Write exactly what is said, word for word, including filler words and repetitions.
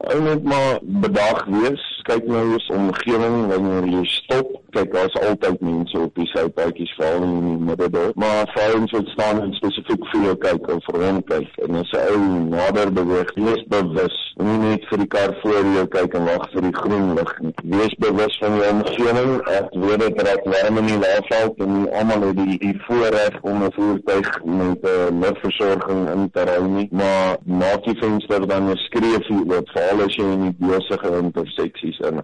Ou net maar bedag wees, kyk na jou omgewing wanneer jy stop. Kyk, daar is altyd mense op die sypaadjies, veral in die middendorp. Maar vrouens wat staan en spesifiek vir jou kyk of vir hom kyk. En as 'n ou nader beweeg, wees bewus. Nie net vir die kar voor jou kyk en wag vir die groen lig nie. Wees bewus van jou omgewing. Ek weet dit raak warm in die laafveld en nie almal het die, die voorreg om 'n voertuig met 'n uh, ligversorging in te ry nie. Maar maak die venster dan 'n skreefie oop, veral as jy in die besige interseksies in.